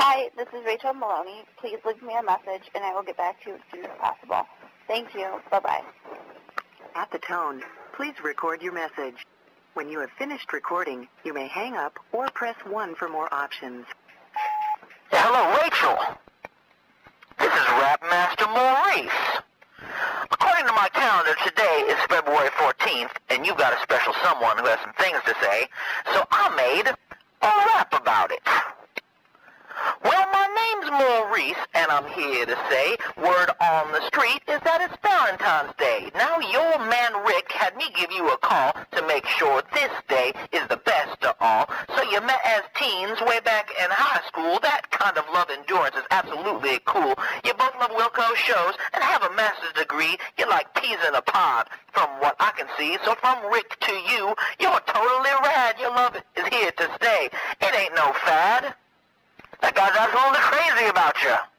Hi, this is Rachel Maloney. Please leave me a message, and I will get back to you as soon as possible. Thank you. Bye-bye. At the tone, please record your message. When you have finished recording, you may hang up or press 1 for more options. Yeah, hello, Rachel. This is Rap Master Maurice. According to my calendar, today is February 14th, and you've got a special someone who has some things to say, so I made a rap about it. Well, my name's Maurice, and I'm here to say, word on the street is that it's Valentine's Day. Now, your man Rick had me give you a call to make sure this day is the best of all. So you met as teens way back in high school. That kind of love endurance is absolutely cool. You both love Wilco shows and have a master's degree. You're like peas in a pod, from what I can see. So from Rick to you, you're totally rad. Your love is here to stay. It ain't no fad. That guy's absolutely crazy about you.